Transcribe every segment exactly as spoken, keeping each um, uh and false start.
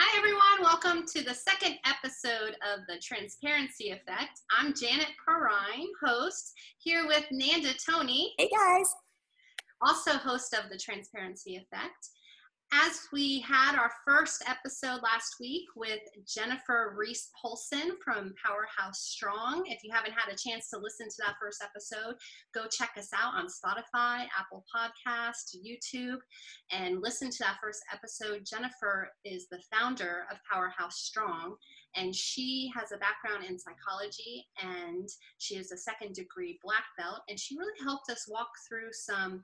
Hi, everyone. Welcome to the second episode of The Transparency Effect. I'm Janet Perrine, host, here with Nanda Tony. Hey, guys. Also host of The Transparency Effect. As we had our first episode last week with Jennifer Reese Polson from Powerhouse Strong. If you haven't had a chance to listen to that first episode, go check us out on Spotify, Apple Podcasts, YouTube, and listen to that first episode. Jennifer is the founder of Powerhouse Strong, and she has a background in psychology, and she is a second degree black belt, and she really helped us walk through some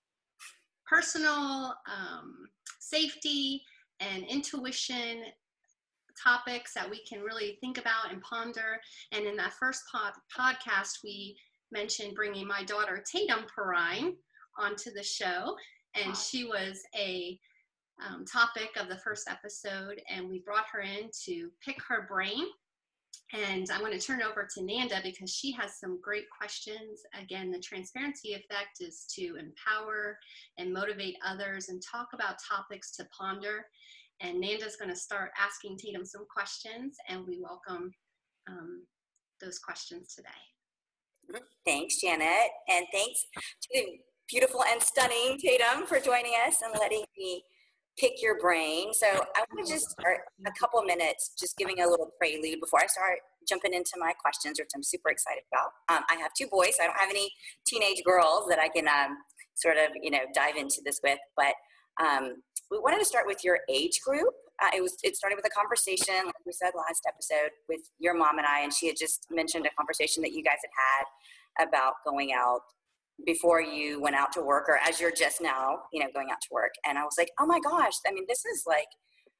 personal um, safety and intuition topics that we can really think about and ponder. And in that first pod- podcast, we mentioned bringing my daughter Tatum Perrine onto the show, and she was a um, topic of the first episode, and we brought her in to pick her brain. And I'm going to turn it over to Nanda because she has some great questions. Again, the transparency effect is to empower and motivate others and talk about topics to ponder. And Nanda's going to start asking Tatum some questions, and we welcome um, those questions today. Thanks, Janet. And thanks to the beautiful and stunning Tatum for joining us and letting me pick your brain. So I want to just start a couple minutes just giving a little prelude before I start jumping into my questions, which I'm super excited about. Um, I have two boys. So I don't have any teenage girls that I can um, sort of, you know, dive into this with. But um, we wanted to start with your age group. Uh, it was it started with a conversation, like we said last episode, with your mom and I, and she had just mentioned a conversation that you guys had had about going out before you went out to work, or as you're just now, you know, going out to work. And I was like, oh my gosh, I mean, this is like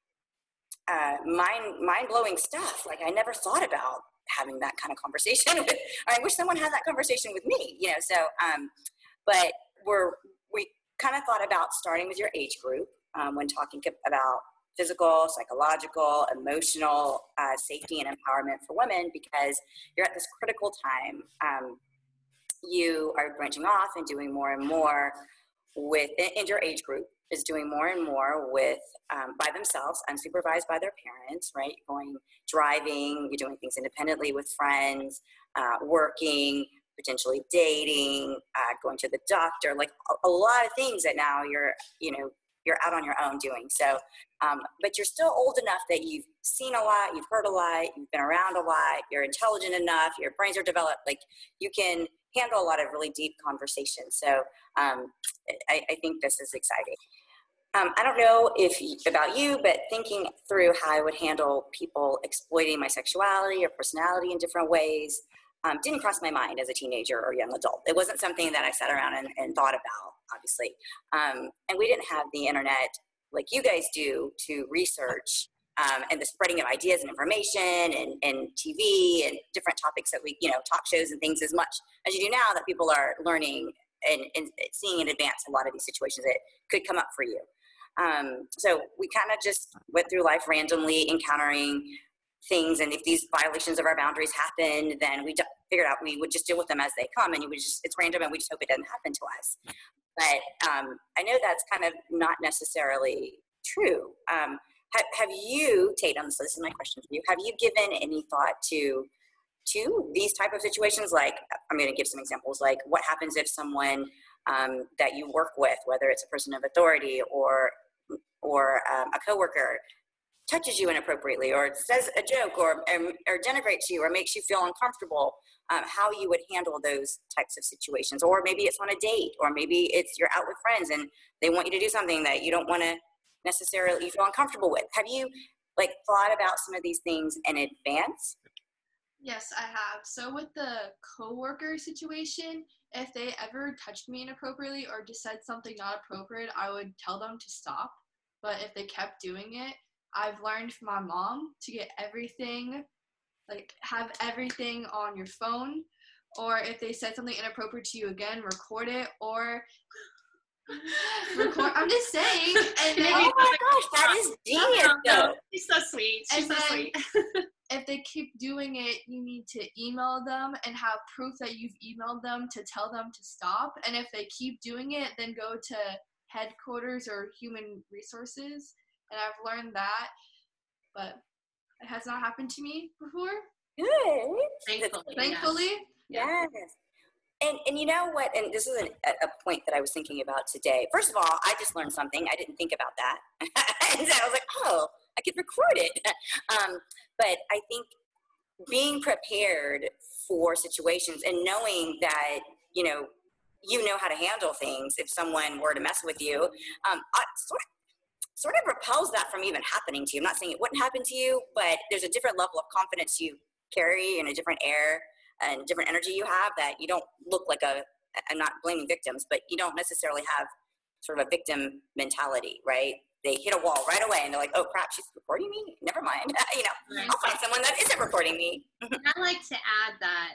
uh, mind, mind-blowing stuff. Like, I never thought about having that kind of conversation with, I wish someone had that conversation with me, you know, so, um, but we're, we kind of thought about starting with your age group um, when talking about physical, psychological, emotional uh, safety and empowerment for women, because you're at this critical time. Um, you are branching off and doing more and more with, and your age group is doing more and more with, um, by themselves, unsupervised by their parents, right? Going, driving, you're doing things independently with friends, uh, working, potentially dating, uh, going to the doctor, like a, a lot of things that now you're, you know, you're out on your own doing. So, um, but you're still old enough that you've seen a lot, you've heard a lot, you've been around a lot, you're intelligent enough, your brains are developed, like you can handle a lot of really deep conversations. So um, I, I think this is exciting. Um, I don't know if about you, but thinking through how I would handle people exploiting my sexuality or personality in different ways um, didn't cross my mind as a teenager or young adult. It wasn't something that I sat around and, and thought about, obviously. Um, and we didn't have the internet like you guys do to research um, and the spreading of ideas and information and, and T V and different topics that we, you know, talk shows and things as much as you do now, that people are learning and, and seeing in advance a lot of these situations that could come up for you. Um, so we kind of just went through life randomly encountering things, and if these violations of our boundaries happen, then we figured out we would just deal with them as they come, and it was just, it's random, and we just hope it doesn't happen to us. But um, I know that's kind of not necessarily true. Um, have, have you, Tatum, so this is my question for you, have you given any thought to to these type of situations? Like, I'm going to give some examples, like what happens if someone um, that you work with, whether it's a person of authority or or um, a coworker, touches you inappropriately or says a joke or um, or denigrates you or makes you feel uncomfortable, um, how you would handle those types of situations. Or maybe it's on a date, or maybe it's you're out with friends and they want you to do something that you don't want to necessarily, you feel uncomfortable with. Have you like thought about some of these things in advance? Yes, I have. So with the coworker situation, if they ever touched me inappropriately or just said something not appropriate, I would tell them to stop. But if they kept doing it, I've learned from my mom to get everything, like have everything on your phone, or if they said something inappropriate to you again, record it, or record. I'm just saying. And then, oh my gosh, that is genius. No, she's so sweet. She's and so then, sweet. if they keep doing it, you need to email them and have proof that you've emailed them to tell them to stop. And if they keep doing it, then go to headquarters or human resources. And I've learned that but it has not happened to me before. Good. Thankfully. Thankfully. Yes. yes. And and you know what? And this is an, a point that I was thinking about today. First of all, I just learned something. I didn't think about that. And I was like, oh, I could record it. Um, but I think being prepared for situations and knowing that, you know, you know how to handle things if someone were to mess with you, um, I, sort of, sort of repels that from even happening to you. I'm not saying it wouldn't happen to you, but there's a different level of confidence you carry and a different air and different energy you have that you don't look like a, I'm not blaming victims, but you don't necessarily have sort of a victim mentality, right? They hit a wall right away and they're like, oh crap, she's recording me? Never mind. You know, Right. I'll find someone that isn't recording me. And I like to add that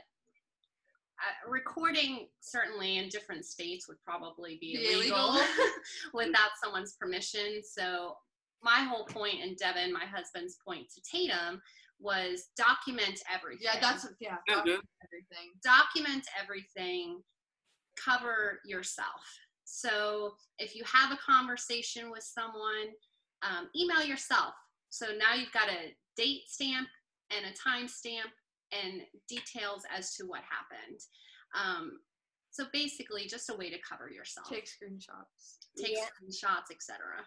uh, recording certainly in different states would probably be Be illegal, illegal. without someone's permission. So my whole point, and Devin, my husband's point to Tatum, was document everything. Yeah, that's yeah. Mhm. Everything. Document everything. Cover yourself. So if you have a conversation with someone, um, email yourself. So now you've got a date stamp and a time stamp and details as to what happened. Um, so basically just a way to cover yourself. Take screenshots. Take Yeah. screenshots, et cetera.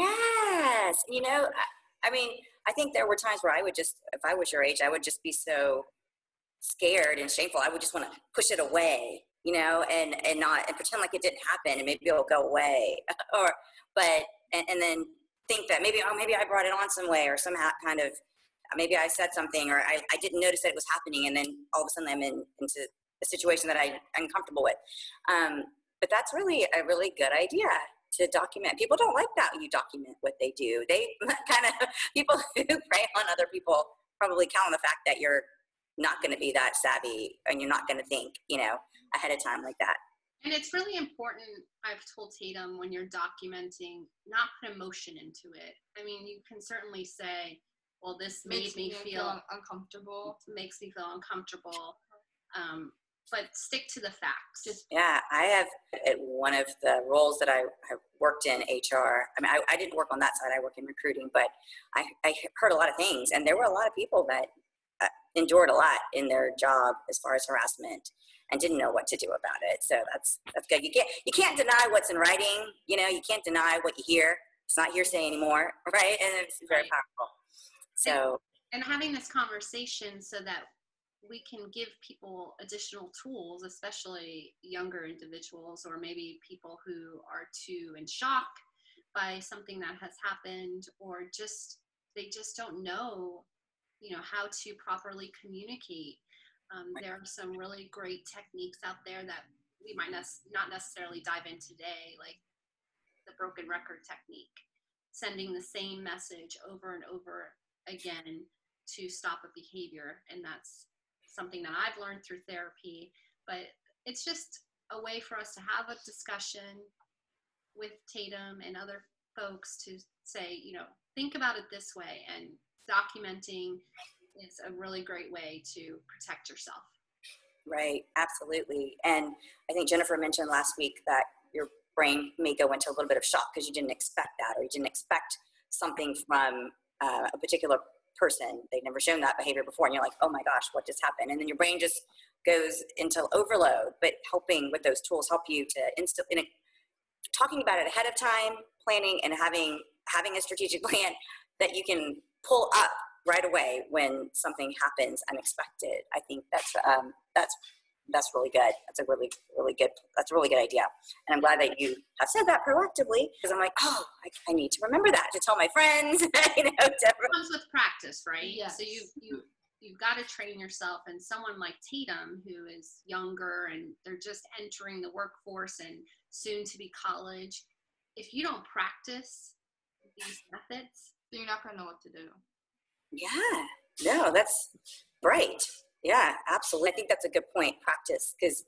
Yes. You know, I, I mean, I think there were times where I would just, if I was your age, I would just be so scared and shameful. I would just want to push it away, you know, and, and not, and pretend like it didn't happen and maybe it'll go away or, but, and, and then think that maybe, oh, maybe I brought it on some way or somehow kind of, maybe I said something or I, I didn't notice that it was happening. And then all of a sudden I'm in, into a situation that I, I'm comfortable with. Um, but that's really a really good idea to document. People don't like that when you document what they do. They kind of, people who prey on other people probably count on the fact that you're not going to be that savvy and you're not going to think, you know, ahead of time like that. And it's really important, I've told Tatum, when you're documenting, not put emotion into it. I mean, you can certainly say, well, this Makes made me feel, feel uncomfortable. makes me feel uncomfortable. Um, but stick to the facts. Just Yeah, I have at one of the roles that I, I worked in H R. I mean, I, I didn't work on that side. I work in recruiting, but I, I heard a lot of things, and there were a lot of people that uh, endured a lot in their job as far as harassment and didn't know what to do about it. So that's that's good. You can't you can't deny what's in writing. You know, you can't deny what you hear. It's not hearsay anymore, right? And it's very Right. powerful. So And having this conversation so that we can give people additional tools, especially younger individuals or maybe people who are too in shock by something that has happened, or just they just don't know, you know, how to properly communicate. Um, there are some really great techniques out there that we might ne- not necessarily dive in today, like the broken record technique, sending the same message over and over again to stop a behavior. And that's something that I've learned through therapy, but it's just a way for us to have a discussion with Tatum and other folks to say, you know, think about it this way, and documenting is a really great way to protect yourself. right, absolutely. And I think Jennifer mentioned last week that your brain may go into a little bit of shock because you didn't expect that, or you didn't expect something from uh, a particular person. They've never shown that behavior before, and you're like, oh my gosh, what just happened? And then your brain just goes into overload. But helping with those tools help you to instill in a, talking about it ahead of time, planning and having having a strategic plan that you can pull up right away when something happens unexpected. I think that's um, that's that's really good. That's a really really good. That's a really good idea. And I'm glad that you have said that proactively, because I'm like, oh, I, I need to remember that to tell my friends. you know, to, It comes with practice, right? Yes. So you you you've got to train yourself. And someone like Tatum, who is younger and they're just entering the workforce and soon to be college, if you don't practice these methods, you're not gonna know what to do. yeah, no, that's right. Yeah, absolutely. I think that's a good point. Practice, because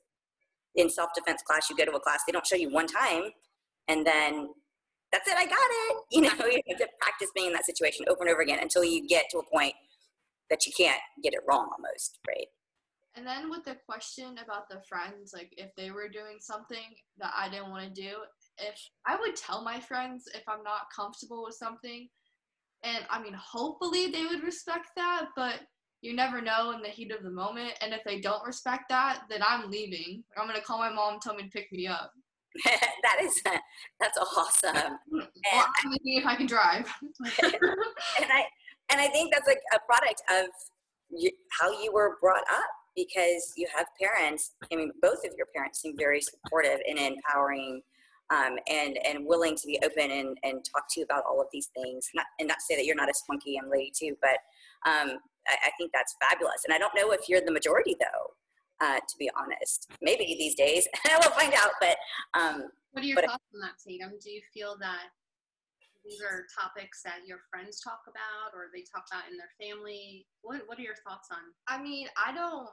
in self-defense class, you go to a class, they don't show you one time, and then that's it. I got it. You know, you have to practice being in that situation over and over again until you get to a point that you can't get it wrong almost, right? And then with the question about the friends, like if they were doing something that I didn't want to do, if I would tell my friends if I'm not comfortable with something, And I mean, hopefully they would respect that, but you never know in the heat of the moment. And if they don't respect that, then I'm leaving. I'm going to call my mom and tell me to pick me up. That is, that's awesome. Well, And I'm leaving if I can drive. and I and I think that's like a product of you, how you were brought up, because you have parents. I mean, both of your parents seem very supportive and empowering, um, and and willing to be open and, and talk to you about all of these things. Not, and not to say that you're not a spunky young lady too, but um, I, I think that's fabulous. And I don't know if you're the majority though. Uh, to be honest, maybe these days I will find out. But um, what are your but, thoughts on that, Tatum? Do you feel that these are topics that your friends talk about, or they talk about in their family? What What are your thoughts on? I mean, I don't,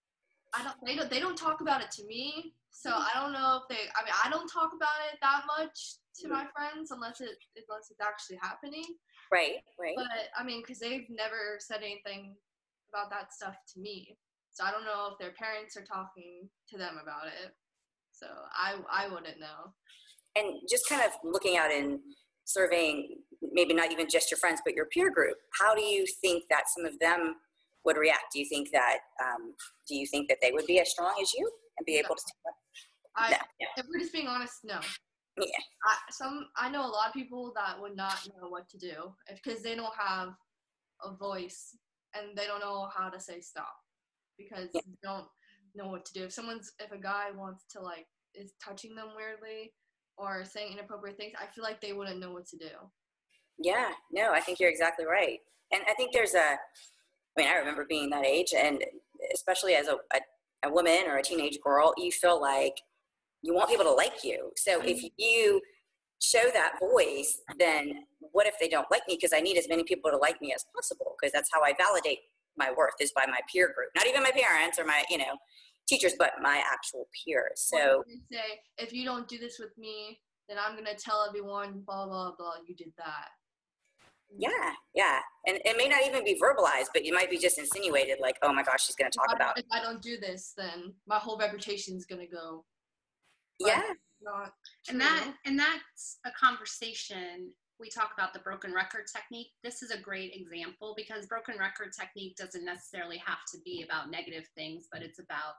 I don't, they don't, they don't talk about it to me. So I don't know if they. I mean, I don't talk about it that much to my friends unless it unless it's actually happening. Right, right. But I mean, because they've never said anything about that stuff to me. So I don't know if their parents are talking to them about it. So I I wouldn't know. And just kind of looking out and surveying, maybe not even just your friends, but your peer group, how do you think that some of them would react? Do you think that, um, do you think that they would be as strong as you and be able No. to take I, no. If we're just being honest, no. Yeah. I, some I know a lot of people that would not know what to do because they don't have a voice and they don't know how to say stop because Yeah. they don't know what to do. If someone's if a guy wants to like is touching them weirdly or saying inappropriate things, I feel like they wouldn't know what to do. Yeah, no, I think you're exactly right. And I think there's a, I mean, I remember being that age, and especially as a, a, a woman or a teenage girl, you feel like you want people to like you. So if you show that voice, then what if they don't like me? Because I need as many people to like me as possible, because that's how I validate my worth, is by my peer group. Not even my parents or my, you know, teachers, but my actual peers. So they say, if you don't do this with me, then I'm going to tell everyone, blah, blah, blah, you did that. yeah, yeah. And it may not even be verbalized, but you might be just insinuated like, oh my gosh, she's going to talk if about. I, if I don't do this, then my whole reputation is going to go. Yeah. Not and that and that's a conversation. We talk about the broken record technique. This is a great example because broken record technique doesn't necessarily have to be about negative things, but it's about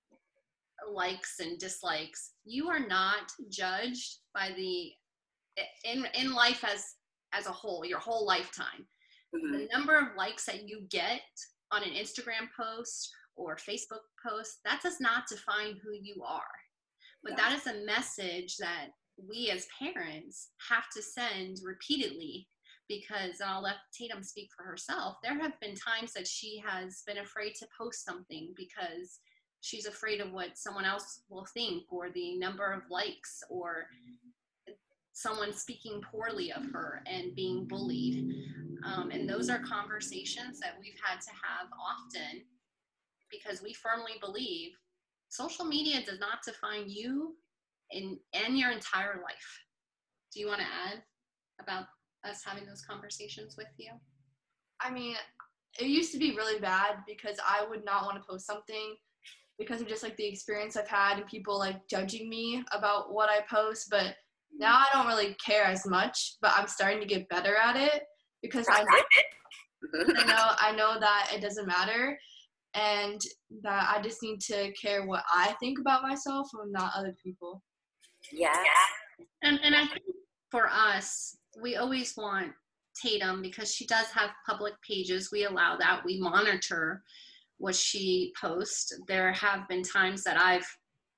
likes and dislikes. You are not judged by the in in life as as a whole, your whole lifetime. Mm-hmm. The number of likes that you get on an Instagram post or Facebook post, that does not define who you are. But yeah. That is a message that we as parents have to send repeatedly, because, and I'll let Tatum speak for herself, there have been times that she has been afraid to post something because she's afraid of what someone else will think, or the number of likes, or someone speaking poorly of her and being bullied. Um, and those are conversations that we've had to have often, because we firmly believe social media does not define you in, and your entire life. Do you want to add about us having those conversations with you? I mean, it used to be really bad because I would not want to post something because of just like the experience I've had and people like judging me about what I post. But now I don't really care as much, but I'm starting to get better at it because I know, I know, I know that it doesn't matter. And that I just need to care what I think about myself and not other people. Yeah. And and I think for us, we always want Tatum, because she does have public pages. We allow that. We monitor what she posts. There have been times that I've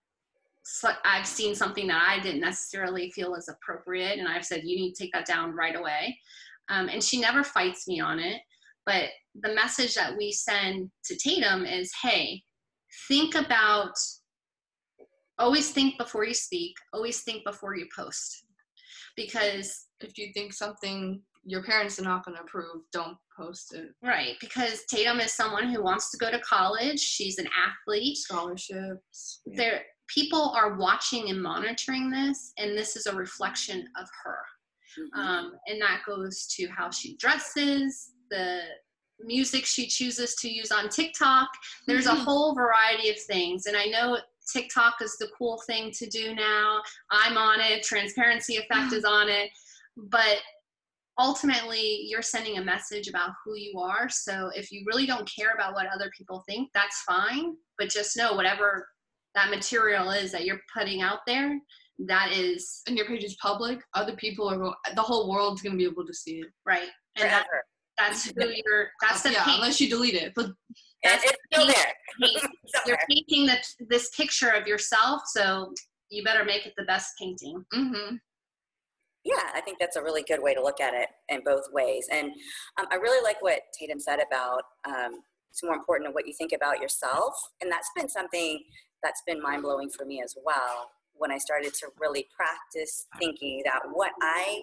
I've seen something that I didn't necessarily feel is appropriate, and I've said, you need to take that down right away. Um, and she never fights me on it. But the message that we send to Tatum is, hey, think about, always think before you speak, always think before you post. Because if you think something your parents are not going to approve, don't post it. Right, because Tatum is someone who wants to go to college. She's an athlete. Scholarships. Yeah. There, people are watching and monitoring this, and this is a reflection of her. Mm-hmm. Um, and that goes to how she dresses, the music she chooses to use on TikTok. There's a whole variety of things. And I know TikTok is the cool thing to do now. I'm on it. Transparency Effect is on it. But ultimately you're sending a message about who you are. So if you really don't care about what other people think, that's fine. But just know whatever that material is that you're putting out there, that is, and your page is public, other people are, the whole world's going to be able to see it. right. And that, Forever. that's who you're, that's the yeah, paint. unless you delete it. But And That's it's still the there. paint. You're Somewhere. painting the, this picture of yourself, so you better make it the best painting. mm-hmm. Yeah, I think that's a really good way to look at it in both ways. And um, I really like what Tatum said about um, it's more important what you think about yourself. And that's been something that's been mind-blowing for me as well, when I started to really practice thinking that what I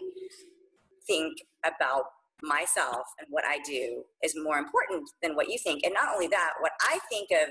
think about myself and what I do is more important than what you think. And not only that, what I think of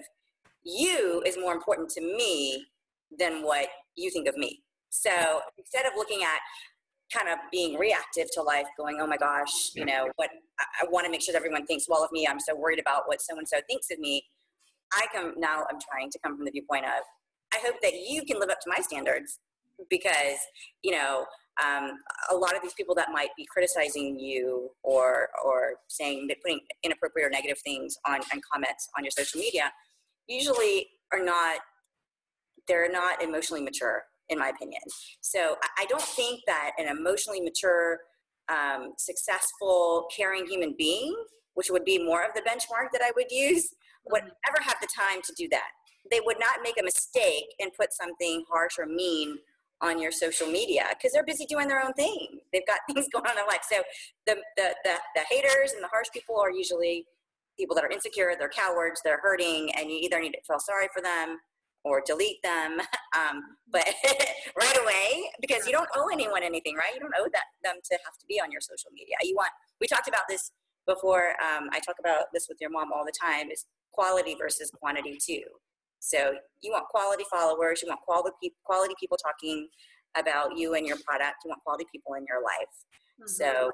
you is more important to me than what you think of me. So instead of looking at kind of being reactive to life, going, oh my gosh, you know, what I, I want to make sure that everyone thinks well of me. I'm so worried about what so-and-so thinks of me. I come now, I'm trying to come from the viewpoint of, I hope that you can live up to my standards, because, you know, um, a lot of these people that might be criticizing you or, or saying that putting inappropriate or negative things on, on comments on your social media usually are not, they're not emotionally mature, in my opinion. So I don't think that an emotionally mature, um, successful, caring human being, which would be more of the benchmark that I would use, would ever have the time to do that. They would not make a mistake and put something harsh or mean on your social media, because they're busy doing their own thing. They've got things going on in their life. So the, the, the, the haters and the harsh people are usually people that are insecure, they're cowards, they're hurting, and you either need to feel sorry for them or delete them, um, but right away, because you don't owe anyone anything, right? You don't owe that them to have to be on your social media. You want, we talked about this before. Um, I talk about this with your mom all the time, is quality versus quantity too. So you want quality followers, you want quality, quality people talking about you and your product, you want quality people in your life. Mm-hmm. So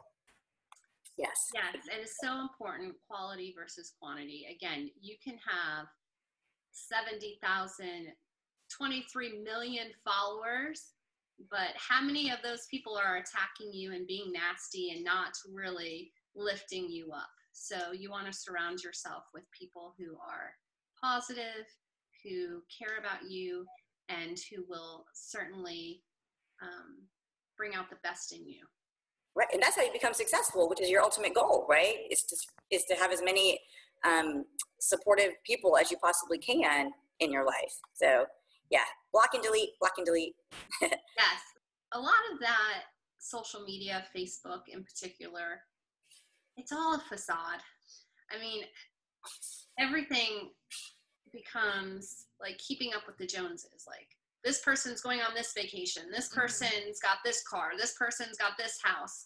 yes. Yes, it is so important, quality versus quantity. Again, you can have seventy thousand, twenty-three million followers, but how many of those people are attacking you and being nasty and not really lifting you up? So you want to surround yourself with people who are positive, who care about you, and who will certainly um, bring out the best in you. Right, and that's how you become successful, which is your ultimate goal, right? Is to is to have as many um, supportive people as you possibly can in your life. So, yeah, block and delete, block and delete. Yes, a lot of that social media, Facebook in particular, it's all a facade. I mean, everything becomes like keeping up with the Joneses. Like, this person's going on this vacation, this person's got this car, this person's got this house.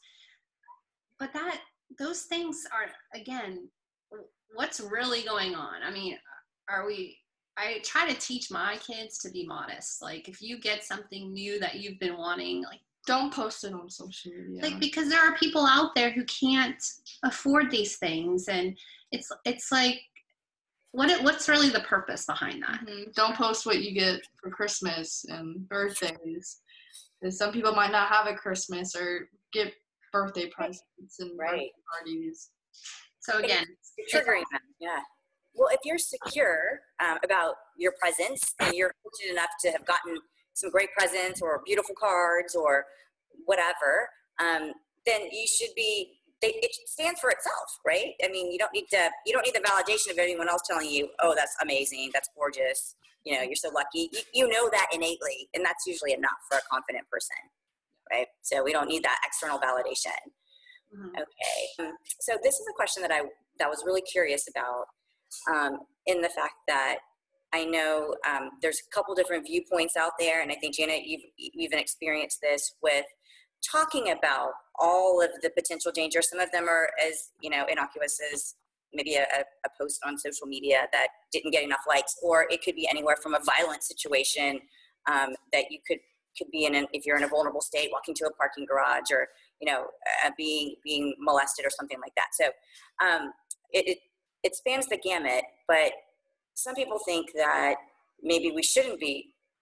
But that, those things are, again, what's really going on? I mean, are we, I try to teach my kids to be modest. Like, if you get something new that you've been wanting, like, don't post it on social media. Like, because there are people out there who can't afford these things. And it's, it's like, What it, what's really the purpose behind that? Mm-hmm. Don't post what you get for Christmas and birthdays. Because some people might not have a Christmas or get birthday presents and right. birthday parties. So again, it's triggering them. Yeah. Well, if you're secure um, about your presents and you're fortunate enough to have gotten some great presents or beautiful cards or whatever, um, then you should be. They, it stands for itself, right? I mean, you don't need to, you don't need the validation of anyone else telling you, oh, that's amazing, that's gorgeous, you know, you're so lucky. You, you know that innately, and that's usually enough for a confident person, right? So we don't need that external validation. Mm-hmm. Okay. Um, so this is a question that I, that was really curious about, um, in the fact that I know um, there's a couple different viewpoints out there, and I think, Janet, you've, you've even experienced this with talking about all of the potential dangers. Some of them are as, you know, innocuous as maybe a, a post on social media that didn't get enough likes, or it could be anywhere from a violent situation um, that you could could be in, an, if you're in a vulnerable state, walking to a parking garage, or, you know, uh, being being molested or something like that. So um, it, it it spans the gamut, but some people think that maybe we shouldn't be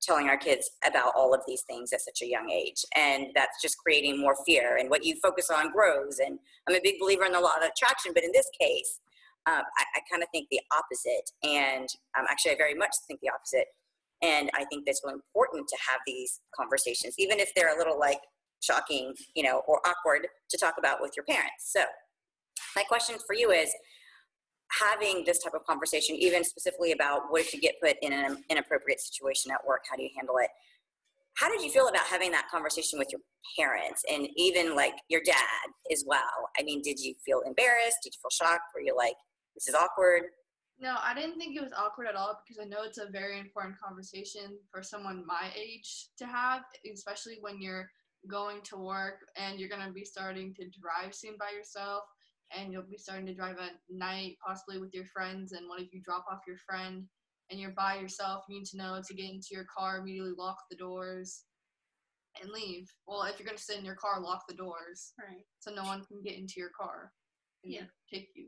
telling our kids about all of these things at such a young age. And that's just creating more fear, and what you focus on grows. And I'm a big believer in the law of attraction, but in this case, um, I, I kind of think the opposite. And um, actually, I very much think the opposite. And I think that's really important to have these conversations, even if they're a little like shocking, you know, or awkward to talk about with your parents. So my question for you is, having this type of conversation, even specifically about what if you get put in an inappropriate situation at work, how do you handle it? How did you feel about having that conversation with your parents and even like your dad as well? I mean, did you feel embarrassed? Did you feel shocked? Were you like, this is awkward? No, I didn't think it was awkward at all, because I know it's a very important conversation for someone my age to have, especially when you're going to work and you're going to be starting to drive soon by yourself, and you'll be starting to drive at night, possibly with your friends. And what if you drop off your friend and you're by yourself? You need to know to get into your car, immediately lock the doors, and leave. Well, if you're going to sit in your car, lock the doors, Right. so no one can get into your car and Yeah. take you.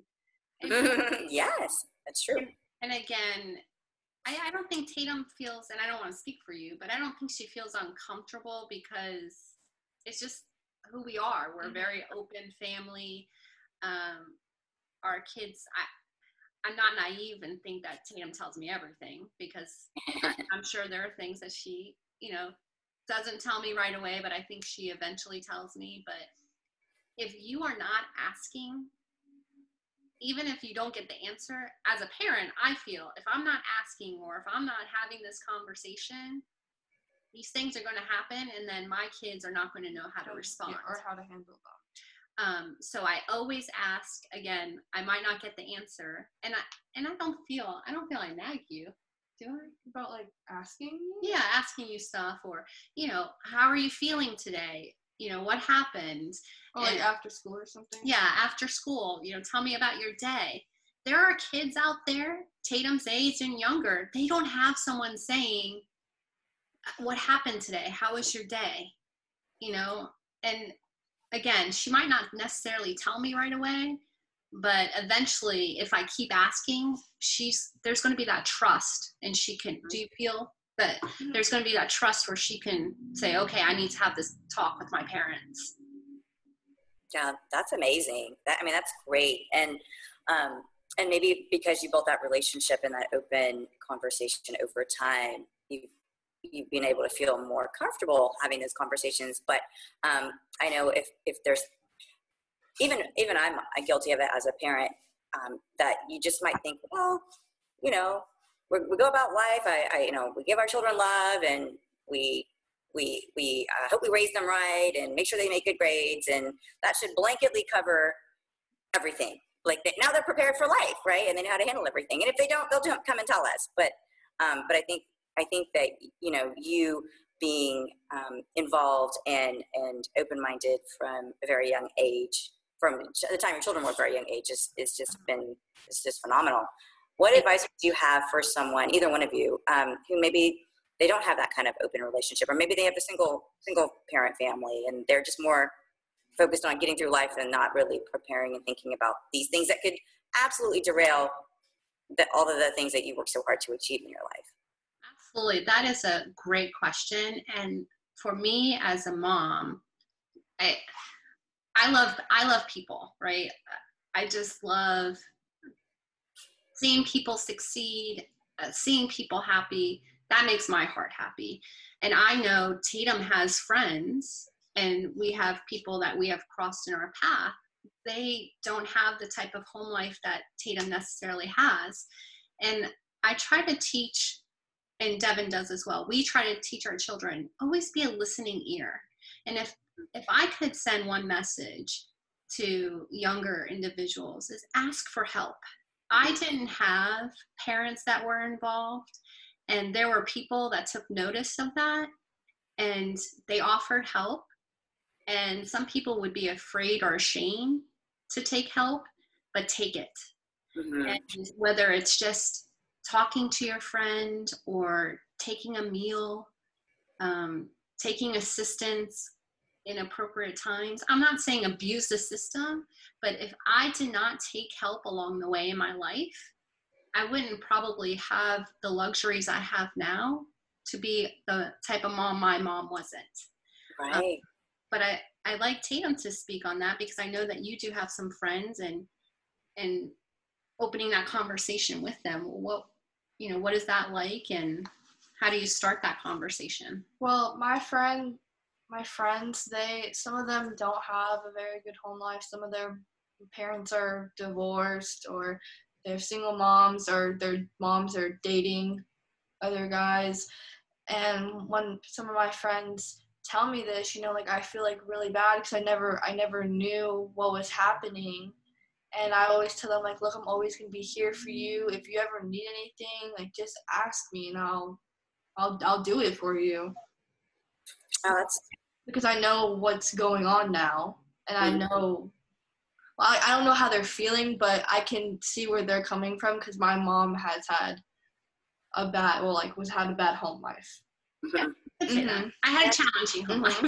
Yes, that's true. And, and again, I, I don't think Tatum feels, and I don't want to speak for you, but I don't think she feels uncomfortable, because it's just who we are. We're a very open family. Um, our kids, I, I'm not naive and think that Tatum tells me everything, because I'm sure there are things that she, you know, doesn't tell me right away, but I think she eventually tells me. But if you are not asking, even if you don't get the answer, as a parent, I feel if I'm not asking, or if I'm not having this conversation, these things are going to happen, and then my kids are not going to know how to respond. Yeah, or how to handle them. Um, so I always ask. Again, I might not get the answer, and I and I don't feel I don't feel I nag you, do I? About like asking you? Yeah, asking you stuff, or you know, how are you feeling today? You know, what happened? Or like And- after school or something? Yeah, after school, you know, tell me about your day. There are kids out there, Tatum's age and younger, they don't have someone saying, what happened today? How was your day? You know, and again, she might not necessarily tell me right away, but eventually, if I keep asking, she's there's going to be that trust, and she can, do you feel that there's going to be that trust where she can say, okay, I need to have this talk with my parents? Yeah, that's amazing. That, I mean, that's great. And, um, and maybe because you built that relationship and that open conversation over time, you've, you've been able to feel more comfortable having those conversations. But um, I know if, if there's, even, even I'm guilty of it as a parent, um, that you just might think, well, you know, we we go about life. I, I, you know, we give our children love, and we, we, we uh, hope we raise them right and make sure they make good grades. And that should blanketly cover everything. Like they, now they're prepared for life, right? And they know how to handle everything. And if they don't, they'll come and tell us. But, um, but I think, I think that, you know, you being um, involved and, and open-minded from a very young age, from the time your children were a very young age, is, is just been, it's just phenomenal. What advice do you have for someone, either one of you, um, who maybe they don't have that kind of open relationship, or maybe they have a single, single parent family and they're just more focused on getting through life and not really preparing and thinking about these things that could absolutely derail the, all of the things that you work so hard to achieve in your life? Absolutely. That is a great question. And for me as a mom, I, I love, I love people, right? I just love seeing people succeed, uh, seeing people happy. That makes my heart happy. And I know Tatum has friends, and we have people that we have crossed in our path. They don't have the type of home life that Tatum necessarily has. And I try to teach, and Devin does as well, we try to teach our children, always be a listening ear. And if, if I could send one message to younger individuals, is ask for help. I didn't have parents that were involved, and there were people that took notice of that, and they offered help. And some people would be afraid or ashamed to take help, but take it. Mm-hmm. And whether it's just talking to your friend or taking a meal, um, taking assistance in appropriate times. I'm not saying abuse the system, but if I did not take help along the way in my life, I wouldn't probably have the luxuries I have now to be the type of mom my mom wasn't. Right. Um, but I, I like Tatum to speak on that, because I know that you do have some friends, and and opening that conversation with them. What, you know, what is that like, and how do you start that conversation? Well, my friend, my friends, they, some of them don't have a very good home life. Some of their parents are divorced, or they're single moms, or their moms are dating other guys. And when some of my friends tell me this, you know, like I feel like really bad, because I never, I never knew what was happening. And I always tell them, like, look, I'm always going to be here for you. If you ever need anything, like, just ask me, and I'll, I'll, I'll do it for you. Oh, that's Because I know what's going on now, and I know, well, I, I don't know how they're feeling, but I can see where they're coming from, because my mom has had a bad, well, like, was had a bad home life. Yeah, I'd say that. I had a challenging home life.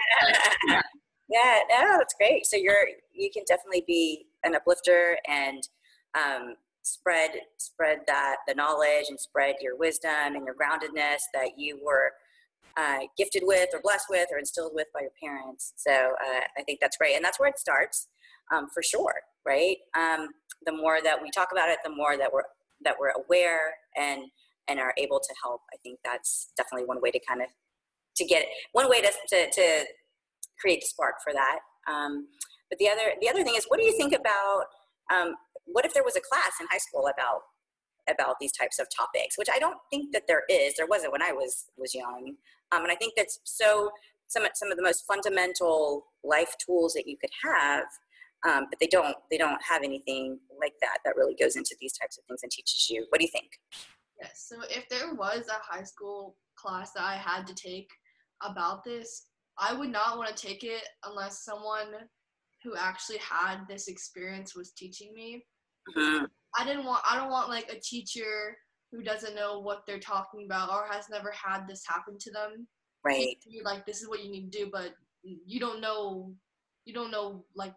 yeah. yeah, no, that's great. So you're, you can definitely be an uplifter and um, spread spread that the knowledge and spread your wisdom and your groundedness that you were uh, gifted with or blessed with or instilled with by your parents. So uh, I think that's great, and that's where it starts um, for sure, right? Um, the more that we talk about it, the more that we're that we're aware and and are able to help. I think that's definitely one way to kind of to get one way to to, to create the spark for that. Um, but the other the other thing is, what do you think about um, what if there was a class in high school about about these types of topics? Which I don't think that there is. There wasn't when I was was young, um, and I think that's so some some of the most fundamental life tools that you could have. Um, but they don't they don't have anything like that that really goes into these types of things and teaches you. What do you think? Yes. So if there was a high school class that I had to take about this, I would not want to take it unless someone who actually had this experience was teaching me. Mm-hmm. I didn't want, I don't want like a teacher who doesn't know what they're talking about or has never had this happen to them. Right. Teach me, like, this is what you need to do, but you don't know, you don't know, like,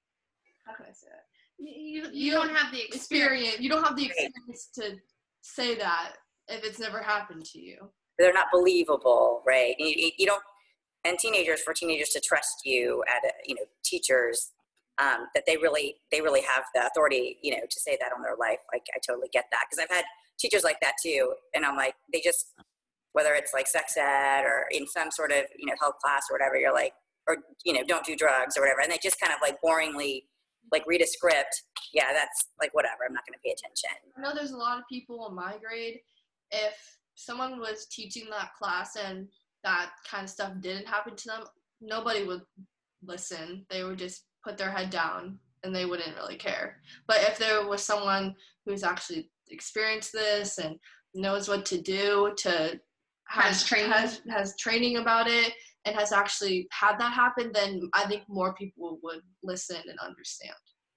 how can I say that? You, you, you don't have the experience. experience. You don't have the experience to say that if it's never happened to you. They're not believable, right? You, you don't, and teenagers, for teenagers to trust you at, a, you know, teachers, um, that they really, they really have the authority, you know, to say that on their life. Like, I totally get that. Cause I've had teachers like that too. And I'm like, they just, whether it's like sex ed or in some sort of, you know, health class or whatever, you're like, or, you know, don't do drugs or whatever. And they just kind of like boringly, like, read a script. Yeah, that's like, whatever, I'm not going to pay attention. I know there's a lot of people in my grade, if someone was teaching that class and that kind of stuff didn't happen to them, nobody would listen. They would just put their head down and they wouldn't really care. But if there was someone who's actually experienced this and knows what to do, to has training has, has training about it and has actually had that happen, then I think more people would listen and understand.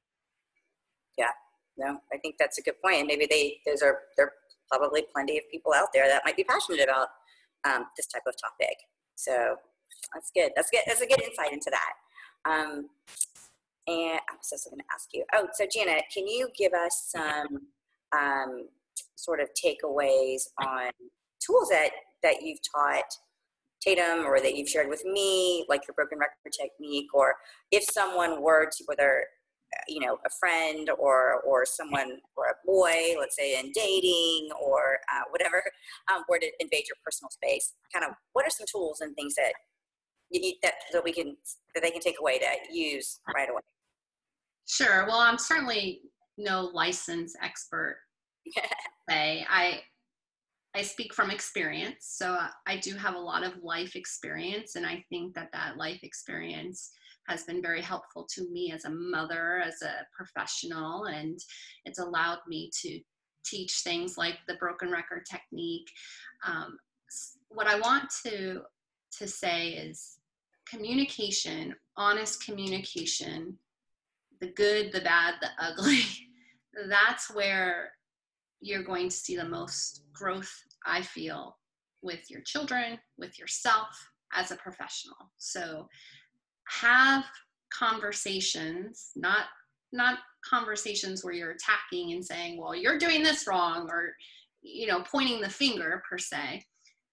Yeah, no, I think that's a good point. And maybe they, those are, there are probably plenty of people out there that might be passionate about um, this type of topic. So that's good. That's good. That's a good insight into that. Um, and I was also going to ask you, oh, so Janet, can you give us some um, sort of takeaways on tools that, that you've taught Tatum or that you've shared with me, like your broken record technique, or if someone were to, whether, you know, a friend or, or someone, or a boy, let's say in dating or uh, whatever, um, were to invade your personal space, kind of, what are some tools and things that you need, that, that we can, that they can take away to use right away? Sure. Well, I'm certainly no licensed expert. Say I, I speak from experience. So I do have a lot of life experience. And I think that that life experience has been very helpful to me as a mother, as a professional, and it's allowed me to teach things like the broken record technique. Um, what I want to, to say is communication, honest communication, the good, the bad, the ugly, that's where you're going to see the most growth, I feel, with your children, with yourself as a professional. So have conversations, not not conversations where you're attacking and saying, well, you're doing this wrong, or, you know, pointing the finger per se,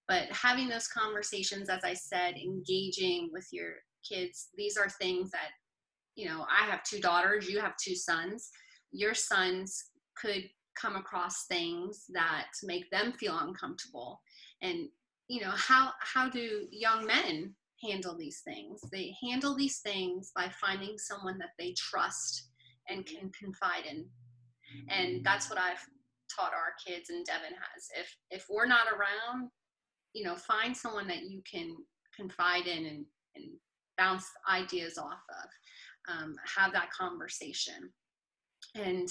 But having those conversations, as I said, engaging with your kids, these are things that, you know, I have two daughters, you have two sons. Your sons could come across things that make them feel uncomfortable. And, you know, how, how do young men handle these things? They handle these things by finding someone that they trust and can confide in. And that's what I've taught our kids, and Devin has. If, if we're not around, you know, find someone that you can confide in and, and bounce ideas off of. Um, have that conversation. And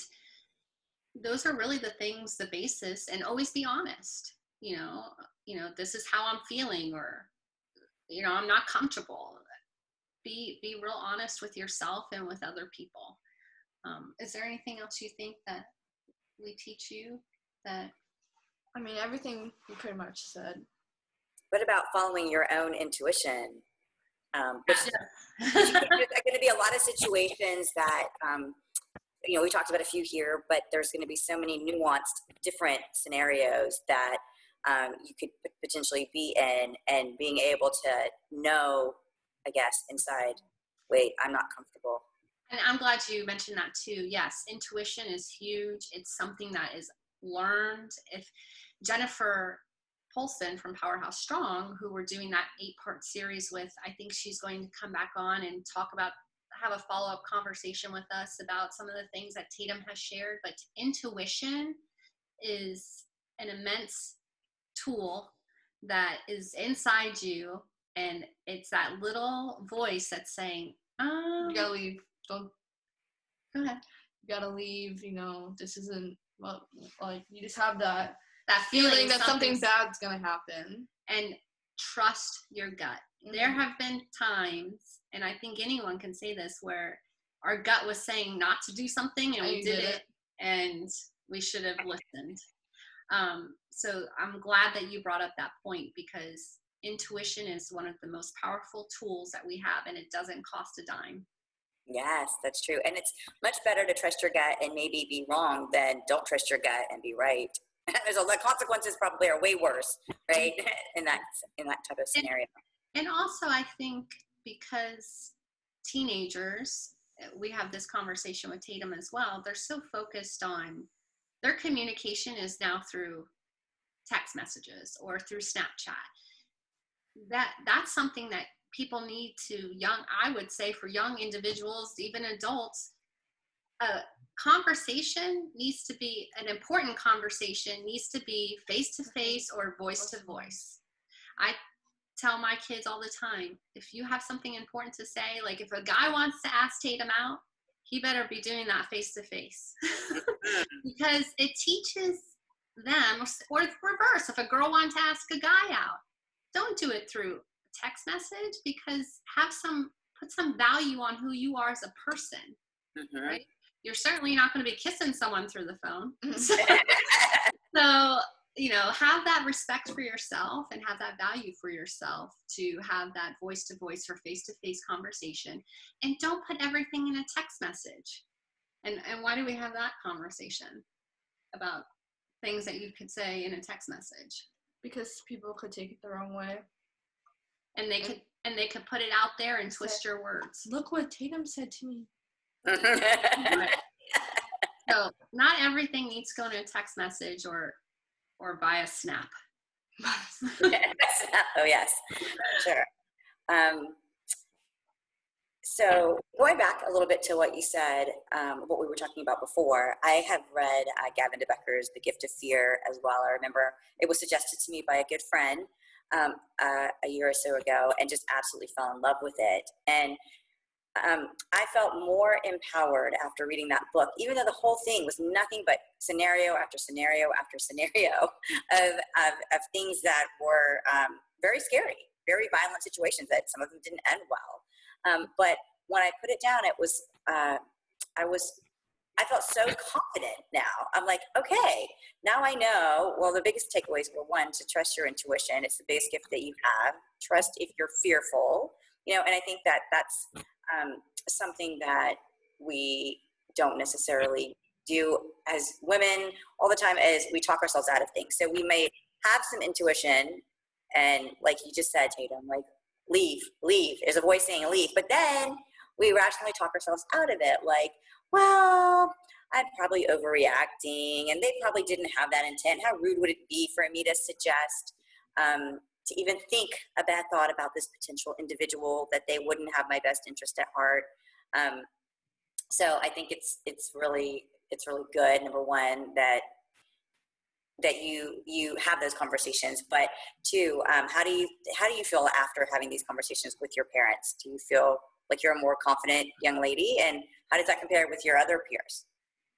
those are really the things, the basis, and always be honest. You know, you know, this is how I'm feeling, or, you know, I'm not comfortable. Be, be real honest with yourself and with other people. Um, is there anything else you think that we teach you that? I mean, everything you pretty much said. What about following your own intuition? Um, which, there's going to be a lot of situations that, um, you know, we talked about a few here, but there's going to be so many nuanced, different scenarios that um, you could potentially be in, and being able to know, I guess, inside, wait, I'm not comfortable. And I'm glad you mentioned that too. Yes, intuition is huge. It's something that is learned. If Jennifer Polson from Powerhouse Strong, who we're doing that eight-part series with, I think she's going to come back on and talk about, have a follow-up conversation with us about some of the things that Tatum has shared. But intuition is an immense tool that is inside you, and it's that little voice that's saying, um, You gotta leave. Don't. Go ahead. You gotta leave. You know, this isn't, well, like, you just have that that feeling, feeling that something bad's gonna happen. And trust your gut. Mm-hmm. There have been times, and I think anyone can say this, where our gut was saying not to do something, and we did, did it, it, and we should have listened. Um, so I'm glad that you brought up that point, because intuition is one of the most powerful tools that we have, and it doesn't cost a dime. Yes, that's true. And it's much better to trust your gut and maybe be wrong than don't trust your gut and be right. There's a the consequences probably are way worse, right? in that in that type of scenario. And, and also, I think because teenagers, we have this conversation with Tatum as well, they're so focused on their communication is now through text messages or through Snapchat. That that's something that people need to, young, I would say for young individuals, even adults, a conversation needs to be, an important conversation needs to be face-to-face or voice-to-voice. I tell my kids all the time, if you have something important to say, like if a guy wants to ask Tatum out, he better be doing that face-to-face. Because it teaches them, or the reverse, if a girl wants to ask a guy out, don't do it through text message, because have some, put some value on who you are as a person, mm-hmm. right? You're certainly not going to be kissing someone through the phone. So, so, you know, have that respect for yourself and have that value for yourself to have that voice-to-voice or face-to-face conversation. And don't put everything in a text message. And, and why do we have that conversation about things that you could say in a text message? Because people could take it the wrong way. And they could and they could put it out there and twist your words. Look what Tatum said to me. So not everything needs to go in a text message or or via Snap. Oh yes, sure. Um, so going back a little bit to what you said, um, what we were talking about before, I have read uh, Gavin de Becker's The Gift of Fear as well. I remember it was suggested to me by a good friend um, uh, a year or so ago, and just absolutely fell in love with it. And um, I felt more empowered after reading that book, even though the whole thing was nothing but scenario after scenario after scenario of, of, of things that were um, very scary, very violent situations that some of them didn't end well. Um, but when I put it down, it was, uh, I was, I felt so confident now. I'm like, okay, now I know, well, the biggest takeaways were, one, to trust your intuition. It's the biggest gift that you have. Trust if you're fearful, you know, and I think that that's um, something that we don't necessarily do as women all the time, is we talk ourselves out of things. So we may have some intuition And like you just said, Tatum, like, leave, leave. There's a voice saying leave. But then we rationally talk ourselves out of it. Like, well, I'm probably overreacting, and they probably didn't have that intent. How rude would it be for me to suggest, um, to even think a bad thought about this potential individual, that they wouldn't have my best interest at heart? Um, so I think it's it's really it's really good. Number one, that that you you have those conversations, but two, um, how do you how do you feel after having these conversations with your parents? Do you feel like you're a more confident young lady, and how does that compare with your other peers?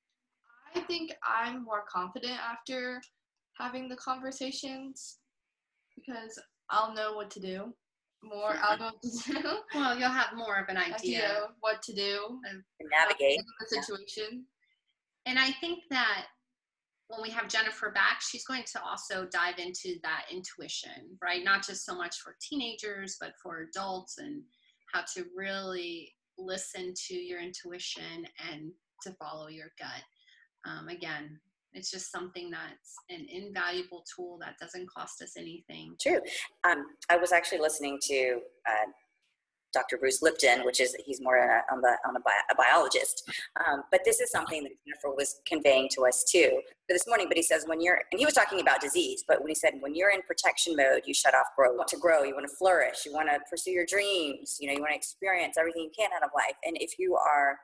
I think I'm more confident after having the conversations because I'll know what to do more. I'll know what to do. Well, you'll have more of an idea, idea what to do and navigate the situation. And I think that when we have Jennifer back, she's going to also dive into that intuition, right? Not just so much for teenagers, but for adults, and how to really listen to your intuition and to follow your gut. Um, again, it's just something that's an invaluable tool that doesn't cost us anything. True. Um, I was actually listening to uh, Doctor Bruce Lipton, which is, he's more on a, on the, on a, bi- a biologist. Um, but this is something that Jennifer was conveying to us too this morning. But he says when you're, and he was talking about disease, but when he said, when you're in protection mode, you shut off growth. You want to grow, you want to flourish, you want to pursue your dreams, you know, you want to experience everything you can out of life. And if you are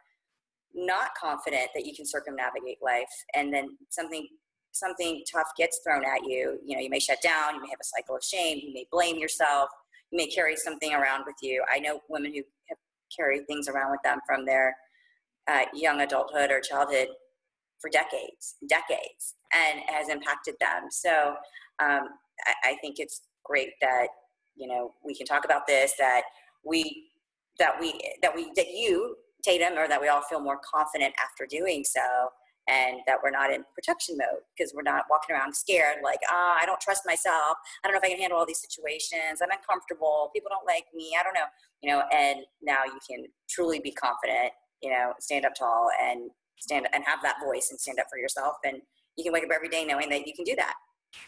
not confident that you can circumnavigate life, and then something something tough gets thrown at you, you know, you may shut down, you may have a cycle of shame, you may blame yourself, you may carry something around with you. I know women who have carried things around with them from their uh, young adulthood or childhood for decades, decades, and it has impacted them. So um, I, I think it's great that, you know, we can talk about this, that we, that we, that we, that you, Tatum, or that we all feel more confident after doing so, and that we're not in protection mode, because we're not walking around scared like, ah, oh, I don't trust myself. I don't know if I can handle all these situations. I'm uncomfortable. People don't like me. I don't know, you know, and now you can truly be confident, you know, stand up tall and stand and have that voice and stand up for yourself. And you can wake up every day knowing that you can do that.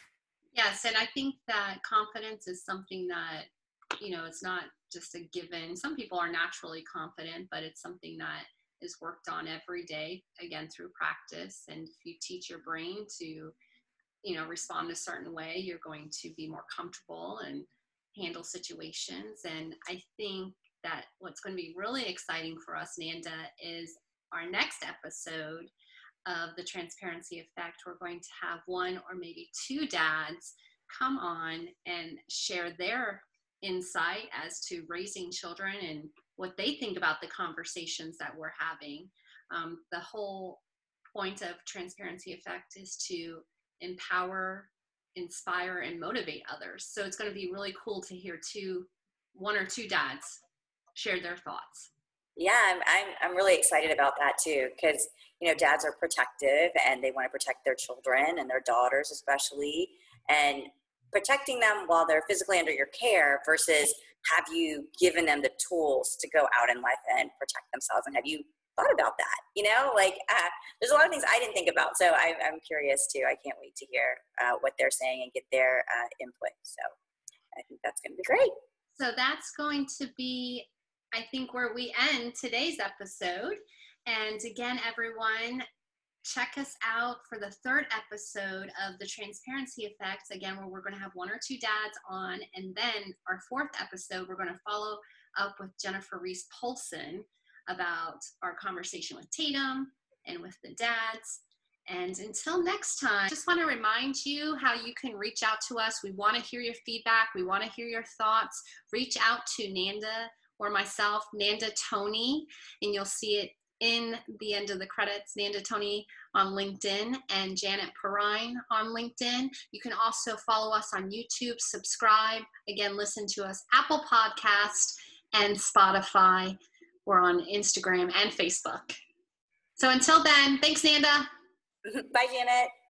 Yes. And I think that confidence is something that, you know, it's not just a given. Some people are naturally confident, but it's something that is worked on every day, again, through practice. And if you teach your brain to, you know, respond a certain way, you're going to be more comfortable and handle situations. And I think that what's going to be really exciting for us, Nanda, is our next episode of the Transparency Effect. We're going to have one or maybe two dads come on and share their insight as to raising children and what they think about the conversations that we're having. Um, the whole point of Transparency Effect is to empower, inspire, and motivate others. So it's going to be really cool to hear two, one or two dads share their thoughts. Yeah, I'm, I'm, I'm really excited about that too, because, you know, dads are protective and they want to protect their children and their daughters especially, and protecting them while they're physically under your care versus have you given them the tools to go out in life and protect themselves, and have you thought about that? You know, like uh, there's a lot of things I didn't think about, so I, I'm curious too. I can't wait to hear uh, what they're saying and get their uh, input. So I think that's going to be great. So that's going to be, I think, where we end today's episode. And again, everyone, check us out for the third episode of the Transparency Effect, again, where we're going to have one or two dads on. And then our fourth episode, we're going to follow up with Jennifer Reese Polson about our conversation with Tatum and with the dads. And until next time, I just want to remind you how you can reach out to us. We want to hear your feedback. We want to hear your thoughts. Reach out to Nanda or myself, Nanda Tony, and you'll see it in the end of the credits, Nanda Tony on LinkedIn and Janet Perrine on LinkedIn. You can also follow us on YouTube, subscribe, again, listen to us, Apple Podcast and Spotify. We're on Instagram and Facebook. So until then, thanks, Nanda. Bye, Janet.